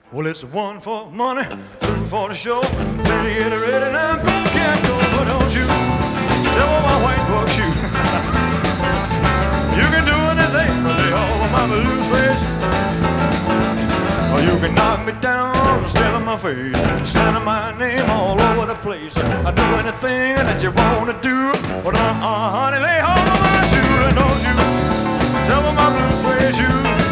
Well, it's one for money, two for the show. Three, get ready now, go, can't go, but don't you tell my white book shoe. You can do anything but lay all of my blues face. Or you can knock me down, stare in my face, slander my name all over the place. I do anything that you wanna do, but honey, lay hold of my shoe and don't you tell my blues face you.